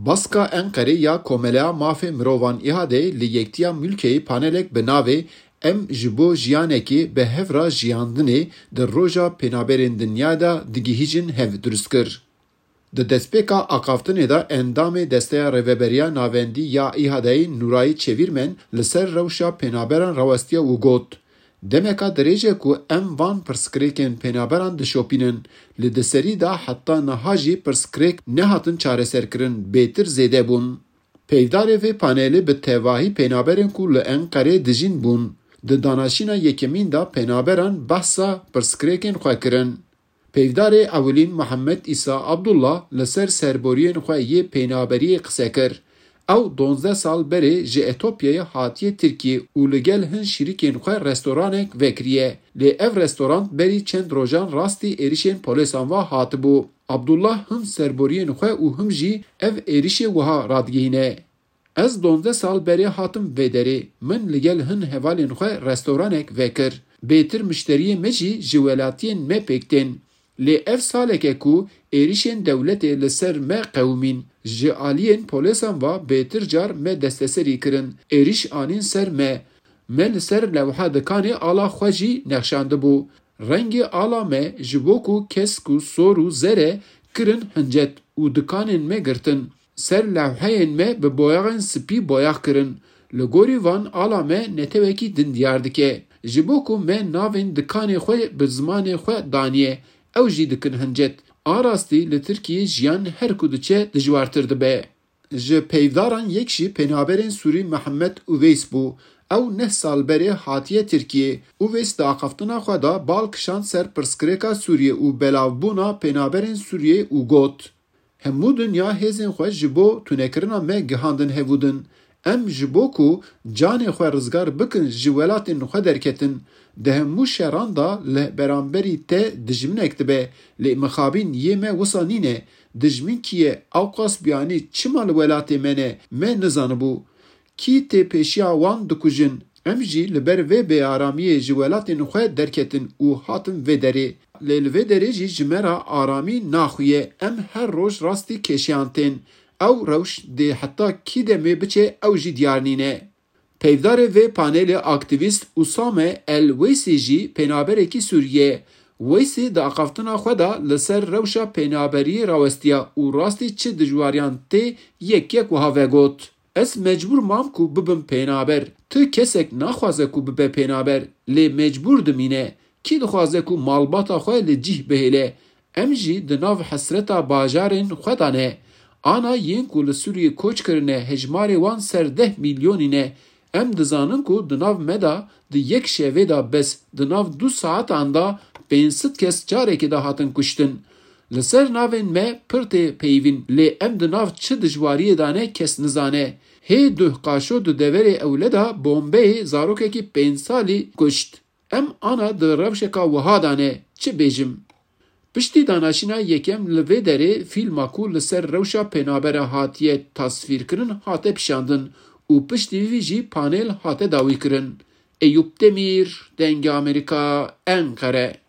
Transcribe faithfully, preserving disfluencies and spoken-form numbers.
Baska Enqere ya komela mafê mirovan îhade li yektiya mülkeyê panelek bi navê Em ji bo jiyanekê bi hev re jiyandinê di roja pênaberên dinya de digihîjin hev durist kir. Di destpêka aqaftinê de endamê desteya rêveberiya navendî ya îhadeyê Nurayî Çevîrmen li ser rewşa pênaberan rawestiye û got. Demeka dirêje ku em van pirsgirêkên pênaberan dişopînin, li diserî de heta niha jî pirsgirêk nehatin çareserkirin, bêtir zêde bûn. Peyvdarê vê panelê bi tevahî pênaberên ku li Enqerê dijîn bûn. Di danaşîna yekemîn de pênaberan behsa pirsgirêkên xwe kirin. Peyvdarê ewilîn Mihemed Îsa Abdullah li ser serboriyên xwe yê pênaberiyê qise kir. Ew donzdeh sal berê ji Etopyayê hatiye Tirkiye û li gel hin şîrikên xwe restoranek vekiriye. Lê ev restoran berî çend rojan rastî êrişên polîsan ve hatibû. Abdullah him serboriyên xwe û him jî ev êrişê wiha radgihîne. Ez donzdeh sal berê hatim vê derê. Min li gel hin hevalên xwe restoranek vekir. Bêtir müşteriyê me jî ji welatiyên me pêktên. Lê ev saleke ku êrişên dewletê li ser me qewmîn, ji aliyên polîsan ve bêtir car me desteserî kirin. Êriş anîn ser me. Me li ser lewha dikanê ala xwe jî nexşandibû. Rengê ala me ji bo ku kes ku sor û zere kirin hincet û dikanên me girtin. Ser lewheyên me bi boyaxên spî boyax kirin. Li gorî van ala me netewekî din diyar dike. Ji bo ku me navên dikanê xwe bi zimanê xwe daniye. Ew jî dikin hincet. Arastî li Tirkiye jiyan her ku diçe dijwartir dibe. Ji peyvdaran yek jî pênaberên Sûrî Mihemed Uveys bû. Ew neh sal berê hatiye Tirkiye. Uveys di aqaftina xwe de bal kişand ser pirsgirêka Sûriye û belavbûna pênaberên Sûriyê û got. Hemû dinya hêzên xwe ji bo tunekirina me gihandin hevûdin. Em ji bo ku canê xwe rizgar bikin ji welatên xwe derketin. Di hemû şeran da li beramberî te dijminek dibe. Lê mixabîn yê me wisa nîne. Dijmin kiye awqas biyanî çima li welatê me ne me nizanibû. Kî tê pêşiya wan dikujin. Em jî li ber vê bêaramiyê ji welatên xwe derketin û hatin vê derê. Lê li vê derê jî ji me re aramî naxuye. Em her roj rastî kêşiyan tên. Ew rewş dê heta kî demê biçe ew jî diyar nîne. Peyvdarê vê panelê aktivîst Usame El Weysî jî pênaberekî Sûriye. Weysî di aqaftina xwe de li ser rewşa pênaberiyê rawestiye û rastî çi dijwariyan tê yek yek wiha vegot. Ez mecbûr mam ku bibim pênaber. Ti kesek naxwaze ku bibe pênaber. Lê mecbûr dimîne. Kî dixwaze ku malbata xwe li cih bihêle. Em jî di nav hesreta bajarên xwe de ne. Ana yên ku li Sûriyê koç kirine hejmarê wan ser deh milyonî ne. Em dizanin ku di nav me de di yek şevê de bes di nav du saatan da pênc sed kes carekê de hatin kuştin. Li ser navên me pir tê peyvîn lê em di nav çi dijwariyê de ne kes nizane. Hê duh qaşo di deverê ewle de bombeyê zarokekî pênc salî kuşt. Em ana di rewşeka wiha de ne çi bêjim. Piştî danaşîna yekem li vê derê fîlma ku li ser rewşa pênabere hatiye tasvîrkirin hate pişandin û piştî vî jî panel hate dawî kirin. Eyüp Demir, Dengê Amerîka, Enqere.